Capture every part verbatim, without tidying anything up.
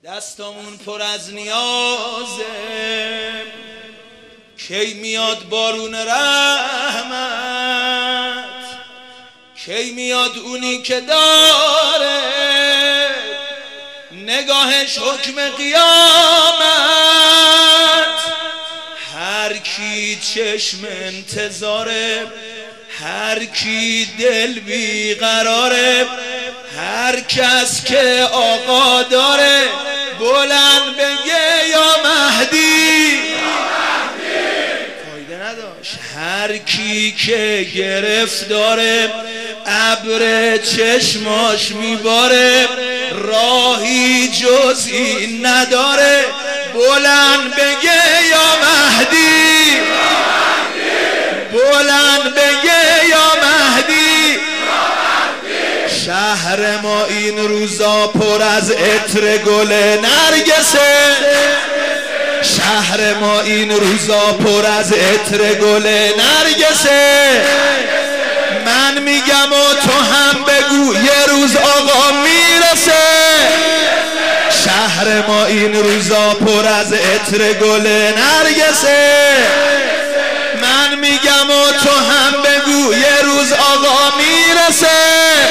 دستامون پر از نیازه، کی میاد بارون رحمت، کی میاد اونی که داره نگاهش حکم قیامت. هر کی چشم انتظاره، هر کی دل بیقراره، هر کس که آقا داره بلند بگه یا مهدی. فایده نداشت. هر کی که گرفت داره ابر چشماش میباره، راهی جز این نداره بلند بگه یا مهدی. بلند بگه یا مهدی. شهر ما این روزا پر از عطر گل نرگسه، شهر ما این روزا پر از عطر گل نرگسه. من میگم و تو هم بگو یه روز آقا میرسه. شهر ما این روزا پر از عطر گل نرگسه. من میگم و تو هم بگو یه روز آقا میرسه.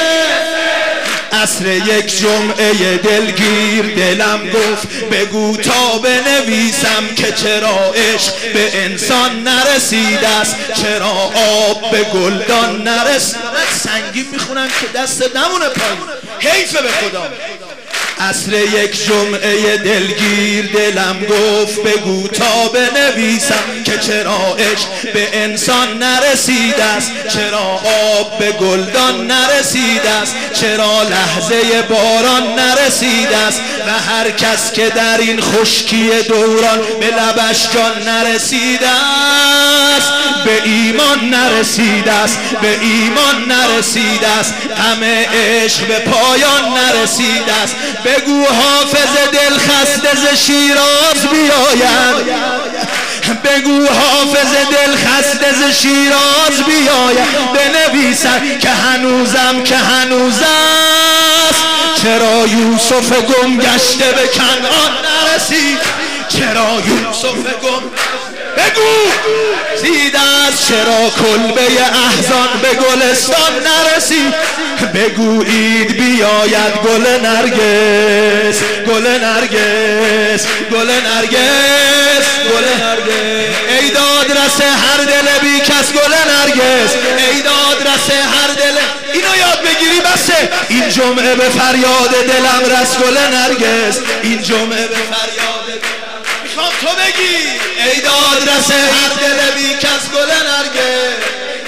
عصر یک جمعه دلگیر دلم گفت بگو تا بنویسم که چرا عشق به انسان نرسیده است، چرا آب به گلدان نرسیده. سنگین میخونم که دست نمونه پایین، حیفه به خدا. عصر یک جمعه دلگیر دلم گفت بگو تا بنویسم که چرا عشق به انسان نرسیده است، چرا آب به گلدان نرسیده است، چرا لحظه باران نرسیده است و هر کس که در این خشکی دوران به لبش جان نرسیده است به ایمان نرسیده است، به ایمان نرسیده است، غم عشق به پایان نرسیده است. بگو حافظ دل خسته ز شیراز بیاید، بگو حافظ دل خسته ز شیراز بیاید، بنویسم که هنوزم که هنوز است، چرا یوسف گم گشته به کنعان نرسید، چرا یوسف گم بگو زیده است، چرا کلبه احزان به گلستان نرسید. بگو عید بیاید گل نرگس، گل نرگس، گل نرگس، گل نرگس. ای داد رسه هر دل بی کس گل نرگس، ای داد رسه هر دل. اینو یاد بگیری بسه. این جمعه به فریاد دلم رس گل نرگس، این جمعه به فریاد دلم. میخوام تو بگی ای داد رسه هر دل بی کس گل نرگس،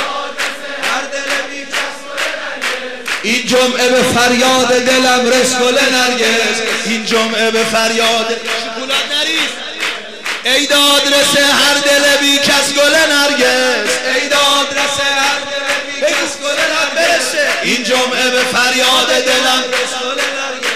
این جمعه به فریاد دلم رس گل نرگس، این جمعه به فریاد شکلات نریز. ای داد رسه هر دل بی کس گل نرگس، ای داد رسه هر دل بی کس گل نرگس، این جمعه به فریاد دلم رس گل نرگس.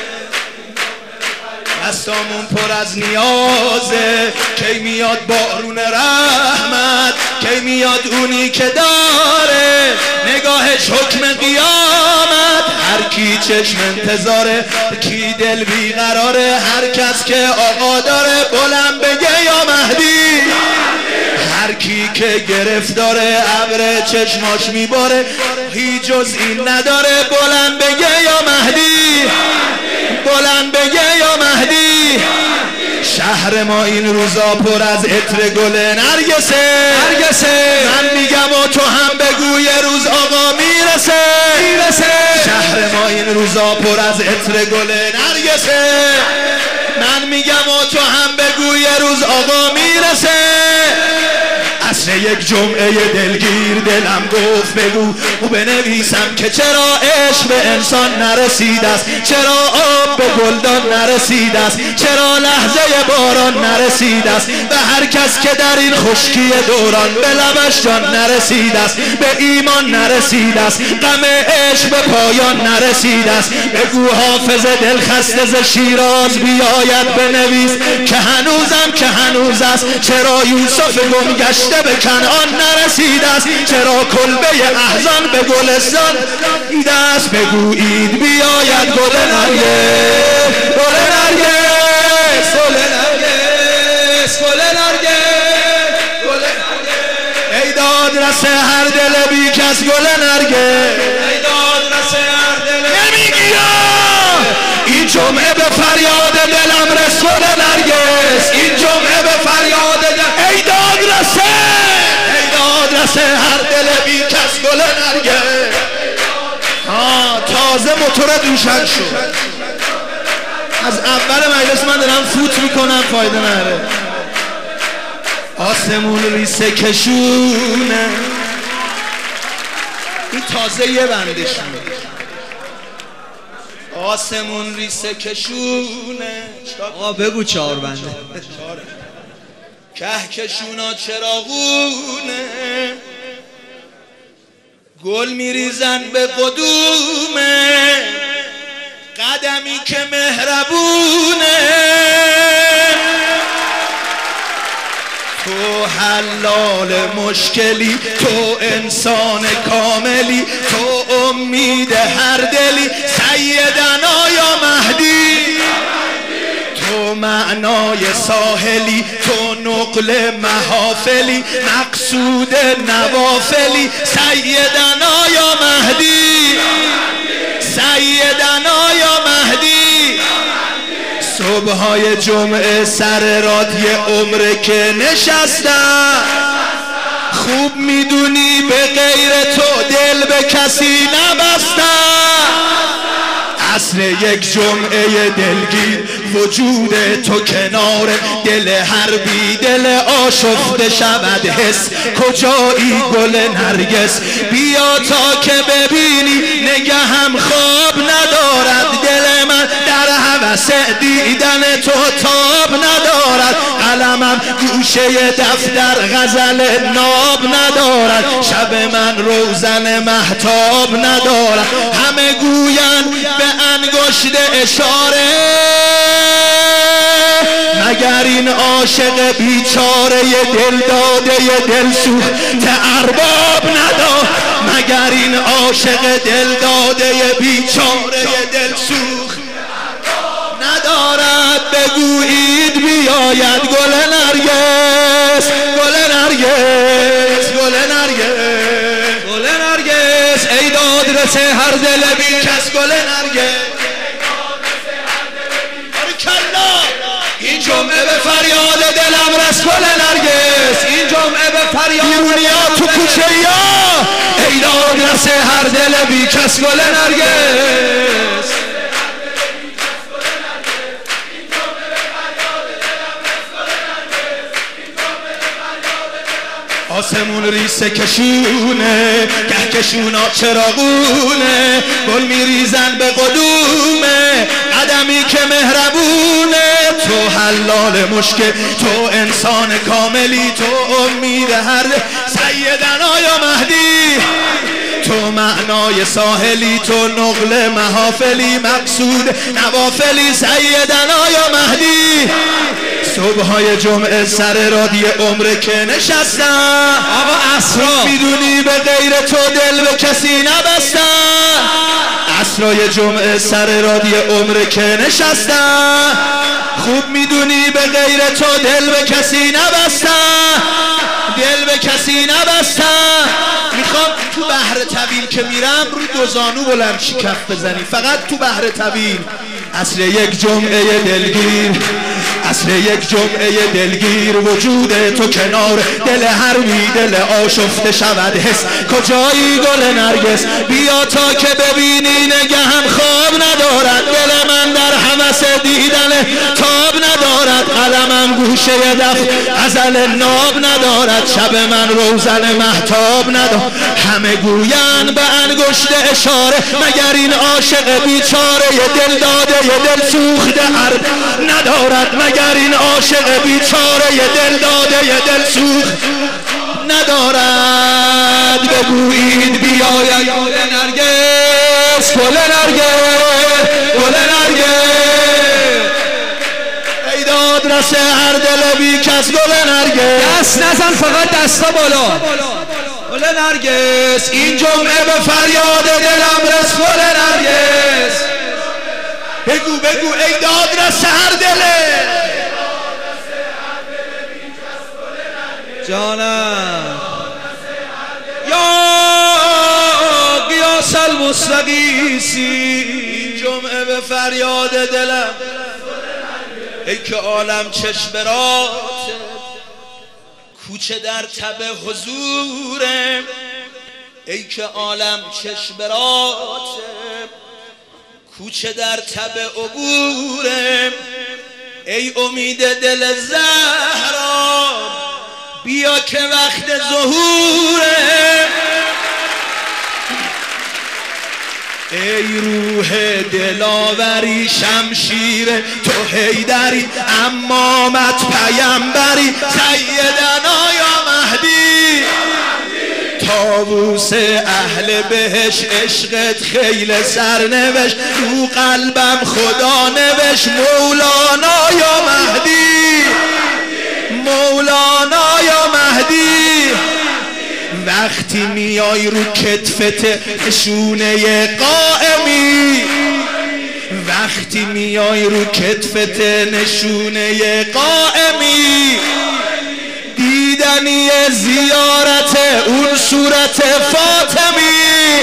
دستامون پر از نیازه، کی میاد بارون رحمت، کی میاد اونی که داره نگاهش حکم قیامت. هر کی چشم انتظاره، کی دل بیقراره، هر کس که آقا داره بلند بگه یا مهدی. هر کی که گرفت داره ابر چشماش میباره، هیچ جز این نداره بلند بگه یا مهدی، بلند بگه یا مهدی. شهر ما این روزا پر از عطر گل نرگسه، نرگسه. من میگم و تو هم بگو یه روز آقا میرسه، میرسه. شهر ما این روزا پر از عطر گل نرگسه. من میگم و تو هم بگو یه روز آقا میرسه. عصر یک جمعه دلگیر دلم گفت بگو و بنویسم که چرا عشق به انسان نرسیده است، چرا آب به گلدان نرسیده است، چرا لحظه باران نرسیده است و هر کس که در این خشکی دوران به لبش جان نرسیده است به ایمان نرسیده است، غم عشق به پایان نرسیده است. بگو حافظ دل خسته ز شیراز بیاید بنویس که هنوزم که هنوز است، چرا یوسف گم گشته به کنعان نرسیده است، چرا کلبه احزان به گلستان دیده است. بگو عید بیاید گل نرگس، گل نرگس. کس گل نرگس ای داد رس هر دل نمیگی این جمعه به فریاد دلم رس گل نرگس این جمعه به فریاد دلم ای داد رسه ای داد رسه هر دل بی کس گل نرگس. آه تازه موتور دوشن شد از اول مجلس من دارم فوت میکنم فایده نره. آسمون ریسه کشونه این تازه یه بندشونه. آسمون ریسه کشونه آقا بگو چهار بنده کهکشونا چراغونه گل میریزن به قدومه قدمی که مهربونه تو حلال مشکلی تو انسان کاملی تو امید هر دلی سیدنا یا مهدی تو معنای ساحلی تو نقل محافلی مقصود نوافلی سیدنا یا مهدی سیدنا یا مهدی. صبحای جمعه سر رادی عمره که نشستم خوب میدونی به غیر تو دل به کسی نبستم عصر یک جمعه دلگیر وجود تو کنار دل هر بی دل آشفته شود حس کجایی گل نرگس بیا تا که ببینی نگهم خواب ندارد دل من در هوس دیدن تو تاب ندارد قلمم گوشه دفتر غزل ناب ندارد شب من روزن مهتاب ندارد همه گویند به انگشت اشاره مگر این عاشق بیچاره دل داده دل سوخته ارباب ندارد مگر این عاشق دل داده بیچاره دل سوخت ندارد بگویید بیاید گل نرگس گل نرگس گل نرگس گل نرگس ای داد رسه هر دل بی کس گل نرگس این جمعه به فریاد دلم رس گل نرگس این جمعه به فریاد بیرونیا تو کوچه یا ای داد رسه هر دل بی کس گل نرگس. آسمون ریسه کشونه کهکشونا چراغونه گل میریزن به قدومه قدمی که مهربونه تو حلال مشکل تو انسان کاملی تو امید هر سیدنا یا مهدی تو معنای ساحلی تو نقل محافلی مقصود نوافلی سیدنا یا مهدی. صبحای جمعه سر رادی عمره که نشستم آقا اسرا میدونی به غیر تو دل به کسی نبستم اسرای جمعه سر رادی عمره که نشستم خوب میدونی به غیر تو دل به کسی نبستم دل به کسی نبستم. میخوام تو بحر طویل که میرم روی دو زانو بلند چی کف بزنی فقط تو بحر طویل عصر یک جمعه دلگیر عصر یک جمعه دلگیر وجود تو کنار دل هر بی دل آشفته شود حس کجایی گل نرگس بیا تا که ببینی نگهم خواب ندارد دل من در هوس دیدن تاب ندارد قلمم گوشه دفتر غزل ناب ندارد شب من روزن مهتاب ندارد همه گویند به انگشت اشاره مگر این عاشق بیچاره دل داده دل سوخته ارد ندارد مگر این عاشق بیچاره دل داده دل سوخت ندارد بگویید بیاید گل نرگس گل نرگس گل نرگس ای داد رسه هر دل بی کس گل نرگس دست نزن فقط دستا بالا گل نرگس این جمعه به فریاد دلم رس گل نرگس بگو بگو ای داد رسه هر دله جانم یا مستقیسی جمعه به فریاد دلم ای که عالم چشم راته کوچه در تب حضوره ای که عالم چشم راته کوچه در تب عبوره ای امید دل زهرا بیا که وقت ظهوره ای روح دلاوری شمشیر تو حیدری امامت پیمبری سیدنا یا مهدی طاووس اهل بهش عشقت خیل سرنوشت رو قلبم خدا نوشت مولانا یا مهدی مولانا یا مهدی وقتی میای رو کتفت نشونه قائمی وقتی میای رو کتفت نشونه قائمی دیدنی زیارت اون صورت فاطمی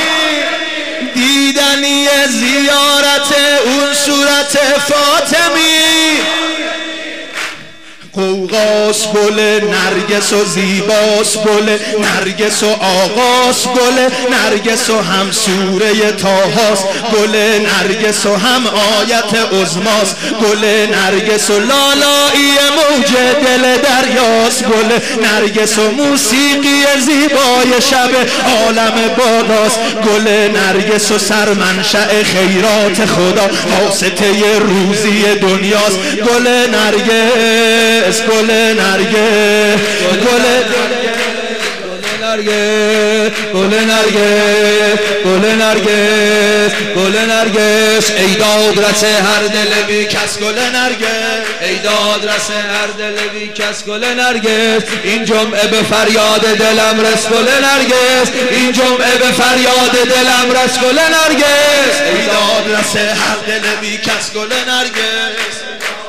دیدنی زیارت اون صورت فاطمی قوقاس گل نرگس و زیباس گل نرگس و آغاس گل نرگس و هم سوره طاهاست گل نرگس و هم آیت عظماست گل نرگس و لالایی موج دل دریاست گل نرگس و موسیقی زیبای شب عالم بالاست گل نرگس و سرمنشأ خیرات خدا واسطه روزی دنیاست گل نرگس گل نرگس گل نرگس گل نرگس گل نرگس گل نرگس ای داد رس هر دل بی کس گل نرگس ای داد رس هر دل بی کس گل نرگس این جمعه به فریاد دلم رس گل نرگس این جمعه به فریاد دلم رس گل نرگس ای داد رس هر دل بی کس گل نرگس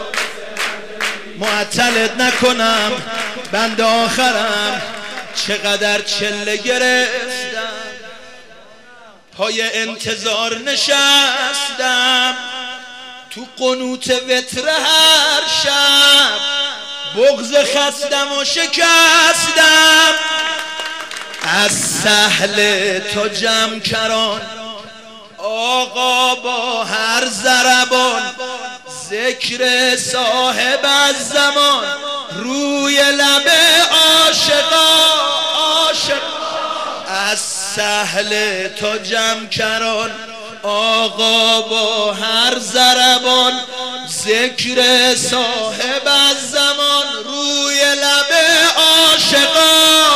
معطلت نکنم بند آخرم چقدر چله گرفتم پای انتظار نشستم تو قنوت وتر هر شب بغض خستم و شکستم از سهل تو جمع کران آقا با هر ضربان ذکر صاحب از زمان روی لب عاشقا عاشق از سهل تو جمع کران آقا با هر ضربان ذکر صاحب از زمان روی لب عاشقا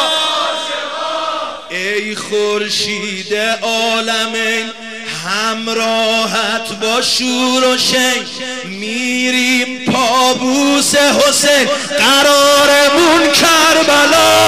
ای خورشید عالمین همراهت با شور و شنگ میریم پابوس حسین قرارمون کربلا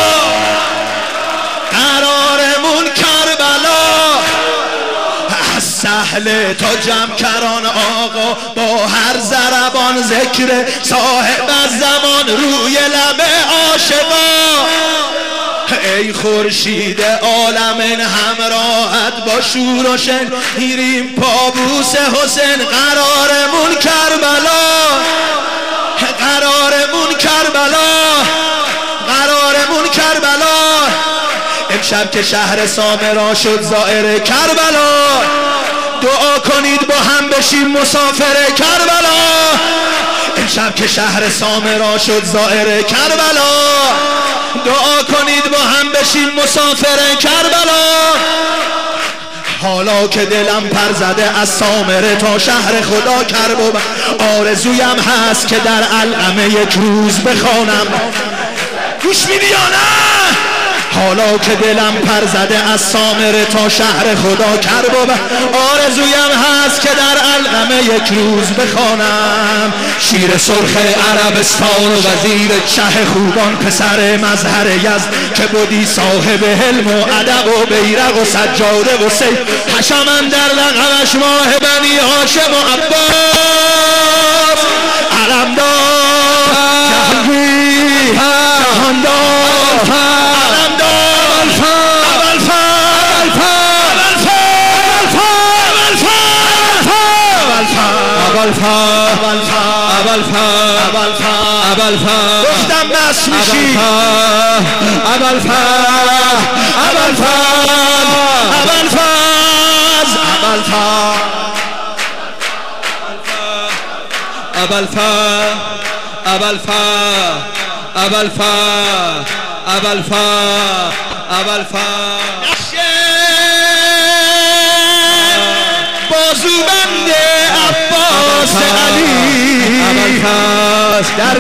قرارمون کربلا از سهل تا جمع کران آقا با هر ضربان ذکر صاحب از زمان روی لب عاشقا ای خورشید عالمین همراهت با شور و شن میریم پابوس حسین قرارمون کربلا قرارمون کربلا قرارمون کربلا امشب که شهر سامرا شد زائر کربلا دعا کنید با هم بشیم مسافر کربلا امشب که شهر سامرا شد زائر کربلا دعا کنید با هم بشیم مسافر کربلا حالا که دلم پر زده از سامره تا شهر خدا کرب و آرزویم هست که در علقمه یک روز بخوانم گوش میدی یا نه حالا که دلم پر زده از سامره تا شهر خدا کرب و آرزویم هست که در علقمه یک روز بخوانم شیر سرخ عربستان و وزیر شه خوبان پسر مظهر یزد که بودی صاحب حلم و ادب و بیرق و سجاده و سیف حشم در لقبش ماه بنی هاشم و عباس علمدار جهانگیر جهاندار علمدار گفتم مست میشی ابوالفضل ابوالفضل ابوالفضل ابوالفضل ابوالفضل ابوالفضل ابوالفضل ابوالفضل بازوبند عباس علی در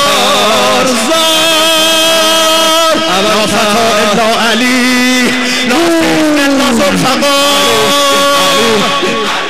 کارزار لا فتا الا علی لا فتا الا ذوالفقار